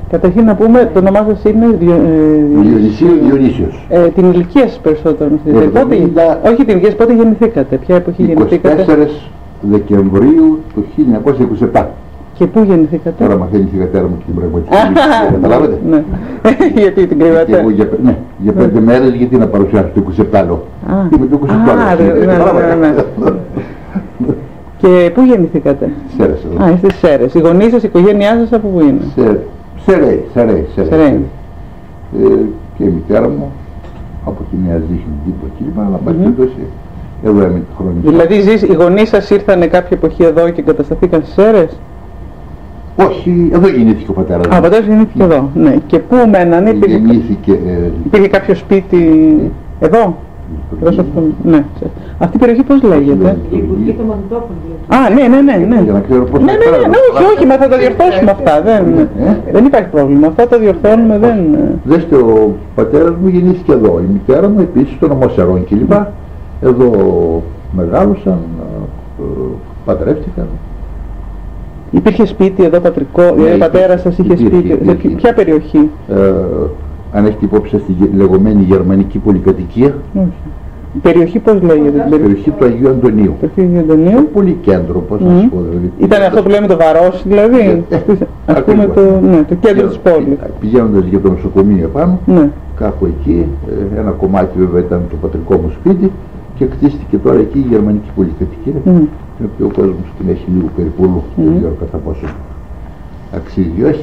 Καταρχήν να πούμε, το όνομά σας είναι Διονύσιος. Την ηλικία σας περισσότερο. Όχι την ηλικία σας, πότε γεννηθήκατε, ποια εποχή γεννηθήκατε? 24 Δεκεμβρίου του 1927. Και πού γεννηθήκατε? Τώρα μαθαίνει η θυγατέρα μου και την πραγματική ηλικία, καταλάβατε. Ναι. Γιατί την κρύβατε? Ναι, για 5 μέρες, γιατί να παρουσιάσω το 27 λόγο. Είμαι το 27 λόγο. Και πού γεννηθήκατε? Σέρες. Είστε Σέρες. Οι γονείς σας, η οικογένειά σας από πού είναι? Σερέι. Και η μητέρα μου από τη Νέα Ζήχνη κλπ. Αλλά μας πήρε εδώ έμεινε χρόνια. Δηλαδή οι γονείς σας ήρθανε κάποια εποχή εδώ και εγκατασταθήκαν στις Σέρες? Όχι, εδώ γεννήθηκε ο πατέρας μου. Ο πατέρας γεννήθηκε εδώ, ναι. Και πού μένανε? Υπήρχε κάποιο σπίτι εδώ? Ναι. Αυτή η περιοχή πώς λέγεται? Η το Μαντόπολη. Ναι. Για να ξέρω πώς Ναι, όχι, μα θα τα διορθώσουμε αυτά. Δεν υπάρχει πρόβλημα. Αυτά τα διορθώνουμε, Δέστε, ο πατέρας μου γεννήθηκε εδώ. Η μητέρα μου επίσης στο νομό Σερών κλπ. Εδώ μεγάλωσαν, πατρεύτηκαν. Υπήρχε σπίτι εδώ πατρικό, ο πατέρας σας είχε σπίτι. Σε ποια περιοχή? Αν έχετε υπόψη στη λεγόμενη γερμανική πολυκατοικία. Η περιοχή πώς λέγεται? Η περιοχή του Αγίου Αντωνίου. Πολύ κέντρο, πώς να σου πω δηλαδή. Ήταν αυτό που λέμε το Βαρόσι δηλαδή? Ας πούμε το κέντρο της πόλης. Πηγαίνοντας για το νοσοκομείο επάνω, κάπου εκεί, ένα κομμάτι βέβαια ήταν το πατρικό μου σπίτι και κτίστηκε τώρα εκεί η γερμανική πολυκατοικία, την οποία ο κόσμος την έχει λίγο περιπολού, δεν ξέρω κατά πόσο αξίζει όχι.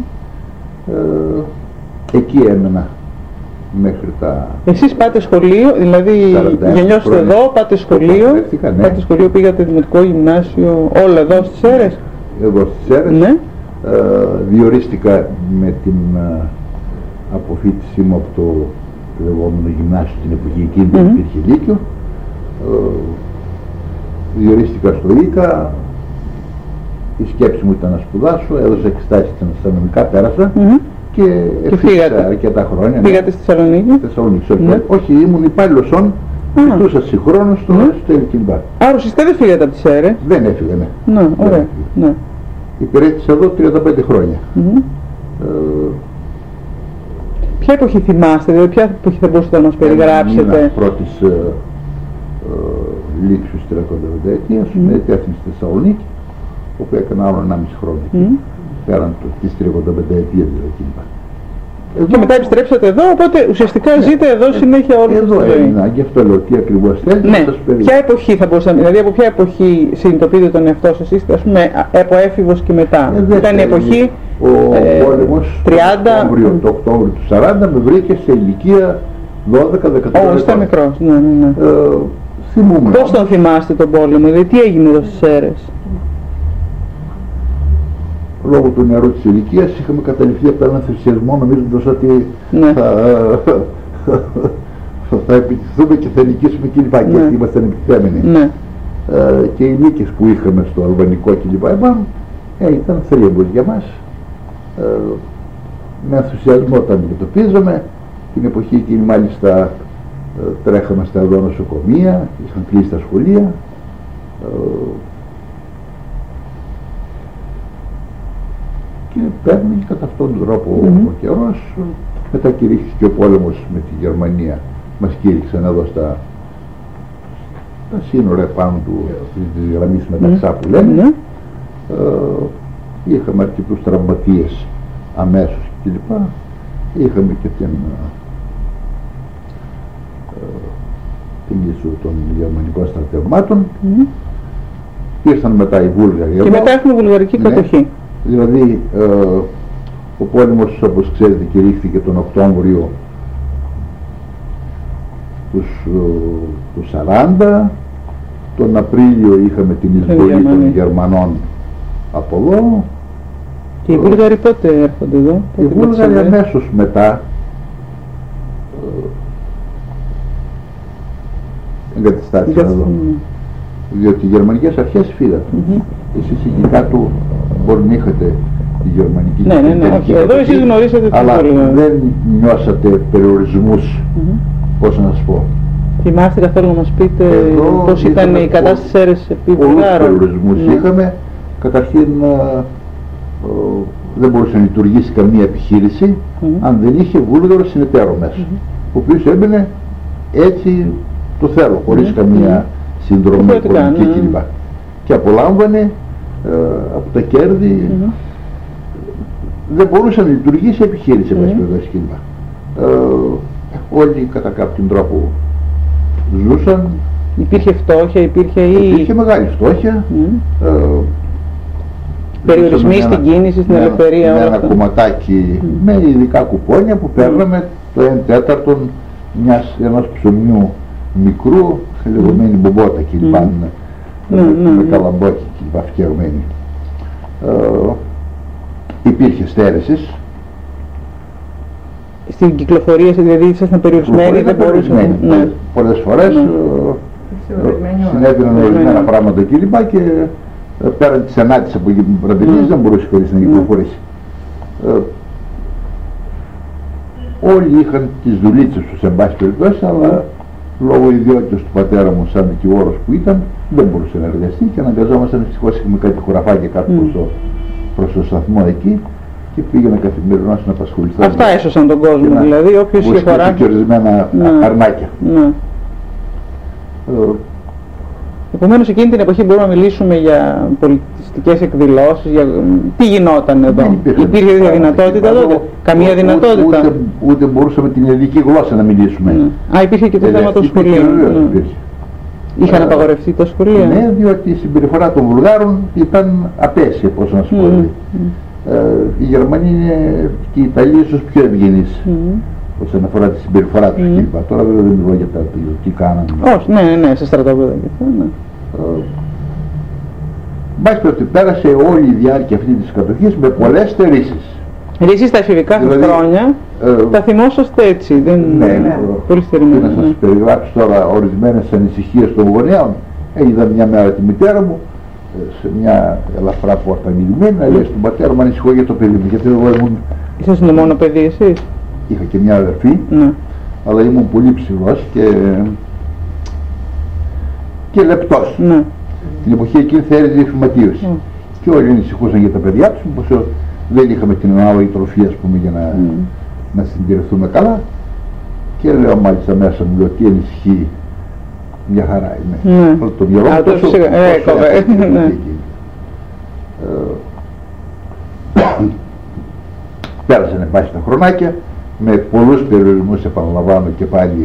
Εκεί έμενα μέχρι τα... Εσείς πάτε σχολείο, δηλαδή γεννιώσετε εδώ, πάτε σχολείο, πήγατε δημοτικό, γυμνάσιο, όλα εδώ στις Σέρες? Εδώ στις Σέρες, ναι. Διορίστηκα με την αποφοίτησή μου από το λεγόμενο γυμνάσιο την εποχή εκείνη που υπήρχε λύκειο. Διορίστηκα στο ΙΚΑ, η σκέψη μου ήταν να σπουδάσω, έδωσα εξετάσεις στα αστυνομικά, πέρασα. Και φύγατε αρκετά χρόνια. Πήγατε στη Θεσσαλονίκη? Όχι, ήμουν υπάλληλος όν, κοιτούσα συγχρόνως στο Ελκυμπά. Άρα ουσιαστικά δεν φύγατε από τις Σέρες? Δεν έφυγα, ναι. Ωραία. Υπηρέτησα εδώ 35 χρόνια. Ποια εποχή θυμάστε, δηλαδή ποια εποχή θα μπορούσατε να μας περιγράψετε? Ήμουν πρώτης λήξης 30 ετίας, μετέθυνη στη Θεσσαλονίκη, όπου έκανα άλλο 1,5 χρόνο. Πέραν τις 35 ετίες δηλαδή. Και μετά επιστρέψατε εδώ, οπότε ουσιαστικά ζείτε εδώ συνέχεια όλη τη ζωή. Εδώ γι' αυτό λέω τι ακριβώς θέλετε να σας περιγράψω. Ποια εποχή θα μπορούσαμε, δηλαδή από ποια εποχή συνειδητοποιείτε τον εαυτό σας, είστε ας πούμε από έφηβος και μετά? Ήταν η εποχή ο πόλεμος 30... το Οκτώβριο του 40 με βρήκε σε ηλικία 12-13 ετών. Είστε μικρός, ναι. Θυμούμαι. Πώς τον θυμάστε τον πόλεμο, δηλαδή τι έγινε εδώ στις Σέρες? Λόγω του νερού της ηλικίας είχαμε καταληφθεί από έναν ενθουσιασμό νομίζοντας ότι θα επιτηθούμε και θα νικήσουμε κλπ. Και έτσι ήμασταν επιτιθέμενοι. Και οι νίκες που είχαμε στο αλβανικό κλπ. Ήταν θρίαμβος για μας. Με ενθουσιασμό τα αντιμετωπίζαμε. Την εποχή εκείνη μάλιστα τρέχαμε στα εδώ νοσοκομεία, είχαν κλείσει τα σχολεία. Και παίρνει κατά αυτόν τον τρόπο ο καιρός. Μετά κηρύχθηκε ο πόλεμος με τη Γερμανία. Μας κήρυξαν εδώ στα σύνορα πάνω της γραμμής μεταξά που λένε. Είχαμε αρκετούς τραυματίες αμέσως κλπ. Είχαμε και την ίσο των γερμανικών στρατευμάτων. Ήρθαν μετά οι Βούλγαροι. Και μετά έχουμε βουλγαρική κατοχή. Δηλαδή ο πόλεμος, όπως ξέρετε, κηρύχθηκε τον Οκτώβριο του 40. Τον Απρίλιο είχαμε την εισβολή των Γερμανών από εδώ. Και οι Βούλγαροι πότε έρχονται εδώ? Οι Βούλγαροι αμέσως μετά εγκαταστάθηκαν εδώ. Διότι οι γερμανικές αρχές φύγανε. Εσείς εκεί κάτω μπορεί να είχατε τη γερμανική αρχή. Εδώ εσείς γνωρίσατε το αλλά πόλεμο. δεν νιώσατε περιορισμούς, πώς να σας πω. Θυμάστε καθόλου να μας πείτε πώς ήταν η κατάσταση στις Σέρες επί Βουλγάρων? Πολλούς περιορισμούς είχαμε. Καταρχήν δεν μπορούσε να λειτουργήσει καμία επιχείρηση αν δεν είχε Βούλγαρο συνεταίρο μέσα, ο οποίος έμπαινε έτσι το θέλω, χωρίς καμία συνδρομή οικονομική κλπ. Και απολάμβανε από τα κέρδη, δεν μπορούσε να λειτουργήσει επιχείρηση κλπ. Όλοι κατά κάποιον τρόπο ζούσαν. Υπήρχε φτώχεια, υπήρχε μεγάλη φτώχεια. Περιορισμοί στην κίνηση, στην ελευθερία. Με ένα κομματάκι με ειδικά κουπόνια που παίρναμε το 1/4 ενός ψωμιού μικρού, λεγόμενη μπομπότα κλπ. Με καλαμπόκι κλπ. Φτιαγμένη. Υπήρχε στέρεσης. Στην κυκλοφορία, δηλαδή ήσασταν περιορισμένοι, δεν μπορούσαν. Πολλές φορές συνέβαιναν ορισμένα πράγματα κλπ. Και πέραν της ανάτης από εκεί που βραδινής δεν μπορούσε χωρίς να κυκλοφορήσει. Όλοι είχαν τις δουλίτσες τους εν πάση περιπτώσει, αλλά λόγω ιδιότητας του πατέρα μου σαν δικηγόρος που ήταν, δεν μπορούσε να εργαστεί και αναγκαζόμασταν, ευτυχώς είχαμε κάτι χωραφάκια κάτω προς το σταθμό εκεί και πήγαινα καθημερινώς να απασχοληθώ. Αυτά έσωσαν τον κόσμο, δηλαδή όποιος είχε χωράκι. Και ορισμένα αρνάκια. Επομένως εκείνη την εποχή μπορούμε να μιλήσουμε για πολιτιστικές εκδηλώσεις, για τι γινόταν εδώ. Υπήρχε δυνατότητα τότε, καμία δυνατότητα. Ούτε μπορούσαμε την ελληνική γλώσσα να μιλήσουμε. Υπήρχε και το θέμα των σχολείων. Είχαν απαγορευτεί τα σχολεία. Ναι, διότι η συμπεριφορά των Βουλγάρων ήταν απέσια, πώς να σου πω. Οι Γερμανοί είναι και οι Ιταλοί ίσως πιο ευγενείς όσον αφορά τη συμπεριφορά τους κλπ. Τώρα βέβαια δεν μιλώ για τα τι κάνανε. Όχι, ναι, σε στρατόπεδα και αυτά. Μπας ότι πέρασε όλη η διάρκεια αυτή της κατοχής με πολλές στερήσεις. Εσείς στα εφηβικά σας χρόνια τα θυμόσαστε έτσι, ναι, πολύ στερημένα. Να σας περιγράψω τώρα ορισμένες ανησυχίες των γονέων. Είδα μια μέρα τη μητέρα μου σε μια ελαφρά πόρτα ανοιγμένη να λέει στον πατέρα μου ανησυχώ για το παιδί μου, γιατί εγώ ήμουν... Ήσασταν το μόνο παιδί εσείς? Είχα και μια αδερφή, αλλά ήμουν πολύ ψηλός και λεπτός. Την εποχή εκείνη θα έριζε η φυματίωση. Και όλοι ανησυχούσαν για τα παιδιά τους, πως δεν είχαμε την ανάλογη τροφή, ας πούμε, για να συντηρηθούμε καλά. Και λέω μάλιστα μέσα μου ότι ανησυχεί, μια χαρά είμαι. Το μυαλό μου τόσο πέρασαν πάση τα χρονάκια με πολλούς περιορισμούς, επαναλαμβάνω και πάλι,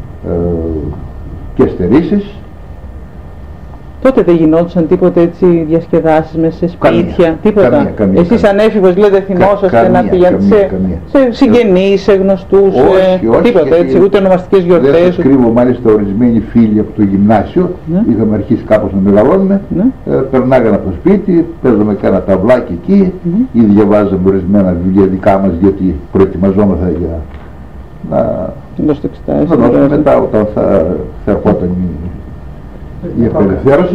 και στερήσεις. Τότε δεν γινόντουσαν τίποτε έτσι διασκεδάσεις μέσα σε σπίτια, τίποτα? Εσείς σαν έφηβος λέτε θυμόσαστε να πηγαίνετε σε συγγενείς, σε γνωστούς, τίποτα έτσι, ούτε ονομαστικές γιορτές? Δεν σας κρύβω, μάλιστα ορισμένοι φίλοι από το γυμνάσιο, είχαμε αρχίσει κάπως να μεγαλώνουμε, περνάγανε από το σπίτι, παίζαμε κάνα ταυλάκι εκεί ή διαβάζαμε ορισμένα βιβλία δικά μας, διότι προετοιμαζόμαστε για να δώσουμε μετά όταν θα ερχόταν η απελευθέρωση.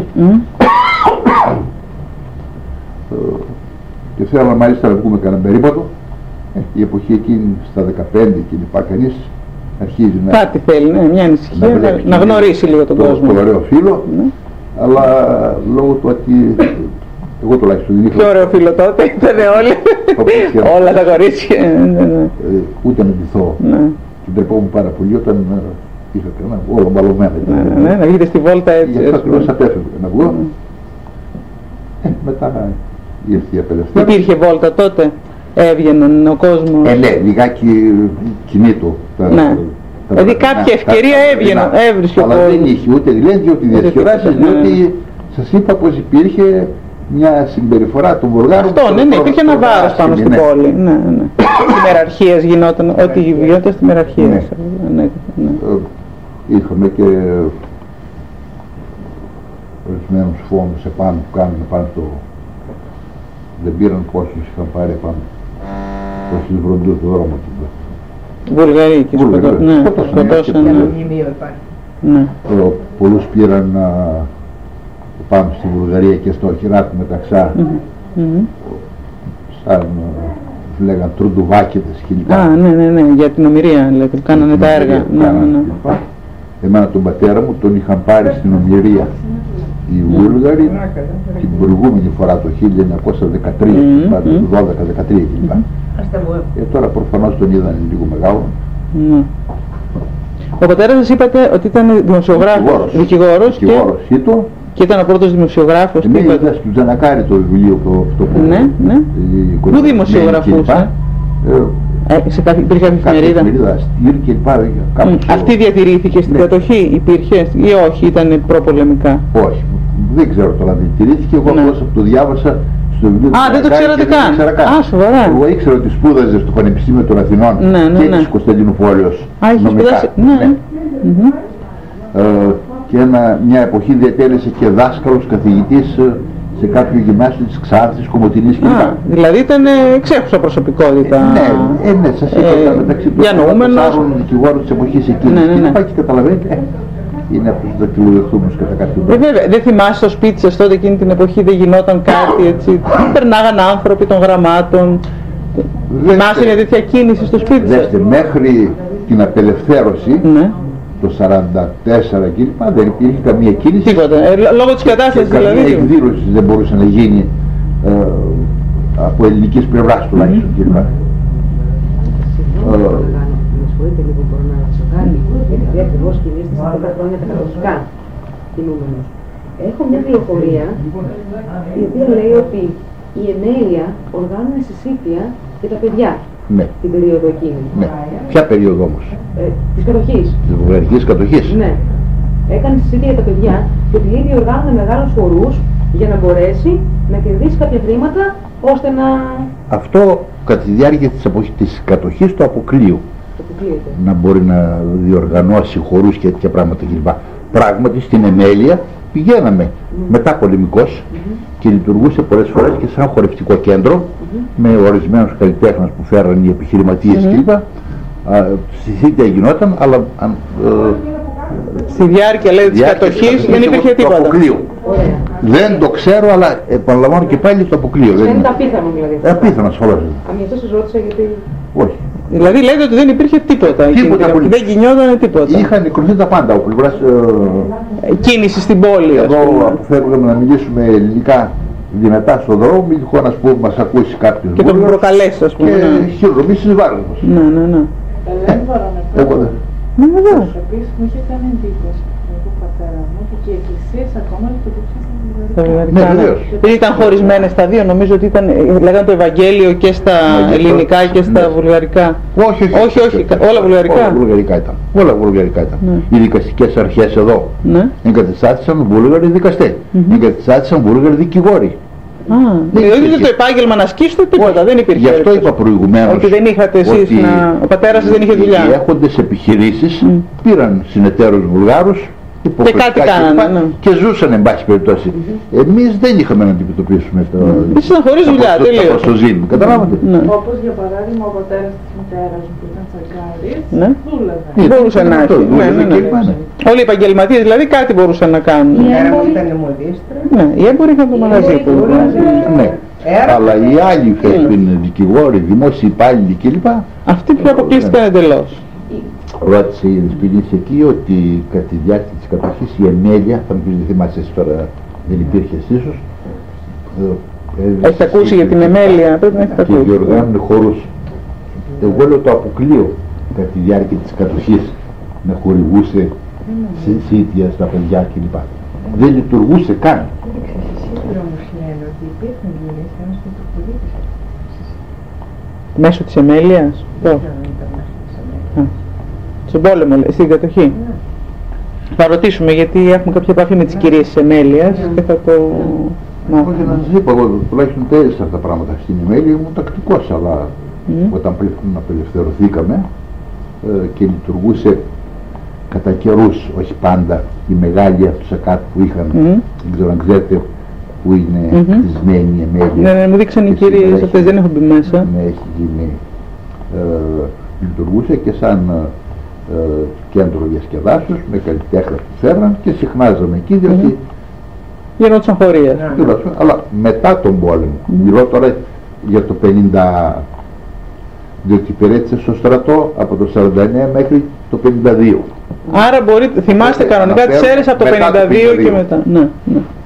Και θέλαμε μάλιστα να βγούμε κανένα περίπατο. Η εποχή εκείνη στα 15 κλπ. Κανείς αρχίζει να... Κάτι θέλει, μια ανησυχία, να γνωρίσει λίγο τον κόσμο. Το ωραίο φίλο, αλλά λόγω του ότι εγώ τουλάχιστον δεν είχα... Πιο ωραίο φίλο τότε ήταν όλοι, όλα τα κορίτσια. Ούτε να ντυθώ. Και ντρεπόμουν πάρα πολύ όταν είχα κανένα όλο μπαλωμένα. Να βγείτε στη βόλτα έτσι. Για αυτό ακριβώς απέφευγα να βγω. Μετά ήρθε η απελευθέρωση. Υπήρχε βόλτα τότε, έβγαιναν ο κόσμος? Ναι, λιγάκι κινήτο. Δηλαδή κάποια ευκαιρία έβρισκε ο κόσμος. Αλλά δεν είχε ούτε δηλαδή ούτε διασκεδάσεις, διότι σας είπα πως υπήρχε μια συμπεριφορά των Βουλγάρων. Αυτό, ναι, υπήρχε ένα βάρος πάνω στην πόλη. Στη μεραρχίας γινόταν, ό,τι γινόταν στη μεραρχία. Είχαμε και ορισμένους φόντους επάνω που κάνουν πάνω το... Δεν πήραν πόσους είχαν πάρει επάνω. Πόσους βροντούς του δρόμου. Βουλγαροί και σκοτώσαν. Πολλούς πήραν πάνω στη Βουλγαρία και στο Χειράκου Μεταξά, σαν λέγαν τρουντουβάκηδες κλπ. Ναι, για την ομηρία λέτε, κάνανε τα έργα. Εμένα τον πατέρα μου τον είχαν πάρει στην ομηρία Οι Βούλγαροι την προηγούμενη φορά το 1913, το 12-13 κλπ. Τώρα προφανώς τον είδαν λίγο μεγάλο. Ο πατέρας σας είπατε ότι ήταν δημοσιογράφος, δικηγόρος και ήταν ο πρώτος δημοσιογράφος. Ναι, είδα στο Τζανακάρι το βιβλίο αυτό που... Ναι. Πού δημοσιογραφούσε? Σε υπήρχε κάποια εφημερίδα? Αυτή διατηρήθηκε στην κατοχή, υπήρχε ή όχι, ήταν προπολεμικά? Όχι, δεν ξέρω τώρα αν διατηρήθηκε, εγώ απλώς το διάβασα στο βιβλίο. Α, δεν το ξέρατε καν? Α, σοβαρά. Εγώ ήξερα ότι σπούδαζε στο Πανεπιστήμιο των Αθηνών και της Κωνσταντινούπολης. Α, είχε σπουδάσει, ναι. Και μια εποχή διατέλεσε και δάσκαλος καθηγητής σε κάποιο γυμνάσιο της Ξάνθης, Κομοτηνής κλπ. Δηλαδή ήταν εξέχουσα προσωπικότητα. Ναι, σας είπα μεταξύ των 4 δικηγόρων της εποχής εκείνης. Και καταλαβαίνετε, είναι από τους δακτυλοδεχτούμενους κατά κάποιο τρόπο. Βέβαια, δεν θυμάσαι στο σπίτι σας τότε εκείνη την εποχή δεν γινόταν κάτι έτσι? Περνάγαν άνθρωποι των γραμμάτων. Θυμάσαι μια τέτοια κίνηση στο σπίτι σας? Μέχρι την απελευθέρωση, το 1944 κλπ. Δεν υπήρχε καμία κίνηση. Τίποτα. Λόγω της κατάστασης δηλαδή. Καμία εκδήλωση δεν μπορούσε να γίνει από ελληνικής πλευράς τουλάχιστον κλπ. Με συγχωρείτε λίγο, μπορώ να ρωτήσω κάτι, επειδή ακριβώς κινήστε σε 10 χρόνια τα κατοχικά κινούμενος. Έχω μια πληροφορία η οποία λέει ότι η Εμέλεια οργάνωνε συσίτια για τα παιδιά την περίοδο εκείνη. Ναι. Ποια περίοδο όμως? Της κατοχής. Της βουλγαρικής κατοχής. Ναι. Έκανε συσίτια για τα παιδιά και ότι ήδη οργάνωνε μεγάλους χορούς για να μπορέσει να κερδίσει κάποια χρήματα ώστε να... Αυτό κατά τη διάρκεια της κατοχής του αποκλείου. Να μπορεί να διοργανώσει χορούς και τέτοια πράγματα κλπ. Πράγματι στην Εμέλεια πηγαίναμε μετά πολεμικός και λειτουργούσε πολλές φορές και σαν χορευτικό κέντρο με ορισμένους καλλιτέχνες που φέραν οι επιχειρηματίες κλπ. Συσίτια γινόταν, αλλά στη διάρκεια λέει της κατοχής δεν υπήρχε τίποτα. Δεν το ξέρω, αλλά επαναλαμβάνω και πάλι το αποκλείω. Είναι απίθανο δηλαδή. Απίθανο ασφαλώς. Γι' αυτό σας ρώτησα γιατί... Όχι. Δηλαδή λέτε ότι δεν υπήρχε τίποτα. Δεν γινόταν τίποτα. Είχαν νεκρωθεί τα πάντα από πλευράς... κίνηση στην πόλη. Εδώ αποφεύγαμε να μιλήσουμε ελληνικά δυνατά στον δρόμο, μην τυχόν να πούμε μας ακούσει κάποιος και τον προκαλέσει ας πούμε. Και χειρονομήσεις βάρος μας. Ναι. Εγώ δεν. Βεβαίως. Επίσης μου είχε κάνει εντύπωση τον πατέρα μου ότι και οι εκκλησίες ακόμα λειτουργούσαν στα βουλγαρικά. Ήταν χωρισμένες τα δύο, νομίζω ότι ήταν, λέγανε το Ευαγγέλιο και στα ελληνικά και στα βουλγαρικά. Όχι, όλα βουλγαρικά. Όλα βουλγαρικά ήταν. Οι δικαστικές αρχές εδώ εγκαταστάθησαν βούλγαροι δικαστές, εγκαταστάθησαν βούλγαροι δικηγόροι. Δηλαδή το επάγγελμα να ασκήσετε τίποτα, δεν υπήρχε. Γι' αυτό είπα προηγουμένως ότι δεν είχατε εσείς ο πατέρας σας δεν είχε δουλειά. Οι έχοντες επιχειρήσεις πήραν συνεταίρους Βουλγάρους και κάτι κάνανε και ζούσαν εν πάση περιπτώσει. Εμείς δεν είχαμε να αντιμετωπίσουμε το... Ήσασταν χωρίς δουλειά, τελείως. Καταλάβατε. Όπως για παράδειγμα ο πατέρας της μητέρας μου που ήταν τσακάρης, δούλευε. Μπορούσε να έχει. Όλοι οι επαγγελματίες δηλαδή κάτι μπορούσαν να κάνουν. Η έμποροι ήταν μοντίστρα. Ναι, οι έμποροι είχαν το μαγαζί του. Ναι. Αλλά οι άλλοι δικηγόροι, δημόσιοι υπάλληλοι κλπ. Αυτοί πιο αποκλείστηκαν εντελώς. Ρώτησε η Δεσποινής εκεί ότι κατά τη διάρκεια της κατοχής η Εμέλεια, θα μου πεις δεν θυμάσαι τώρα, δεν υπήρχε ίσως. Έχετε ακούσει για την Εμέλεια, πρέπει να έχετε ακούσει. Και διοργάνουν χορούς. Εγώ λέω το αποκλείω κατά τη διάρκεια της κατοχής να χορηγούσε συσίτια στα παιδιά κλπ. Δεν λειτουργούσε καν. Μέσω της Εμέλειας. Στον πόλεμο, στην κατοχή. Θα ρωτήσουμε γιατί έχουμε κάποια επαφή με τις κυρίες της Εμέλειας και θα το μάθουμε. Όχι, να σας είπα, εγώ τουλάχιστον τέλειωσα αυτά τα πράγματα στην Εμέλεια, ήμουν τακτικός, αλλά όταν πριν απελευθερωθήκαμε και λειτουργούσε κατά καιρούς, όχι πάντα, η μεγάλη αυτοσακάτ που είχαν, δεν ξέρω αν ξέρετε που είναι χτισμένη η Εμέλεια. Ναι, μου δείξαν οι κυρίες αυτές, δεν έχω μπει μέσα. Ναι, έχει γίνει, λειτουργούσε και σαν κέντρο διασκεδάσεως με καλλιτέχνες που φέρναν και συχνάζαμε εκεί διότι γινόντουσαν χωρίες. Αλλά μετά τον πόλεμο, μιλώ τώρα για το 50, διότι υπηρέτησε στο στρατό από το 49 μέχρι το 52. Άρα μπορείτε, θυμάστε κανονικά τις αίρες από το 52 και μετά. Ναι.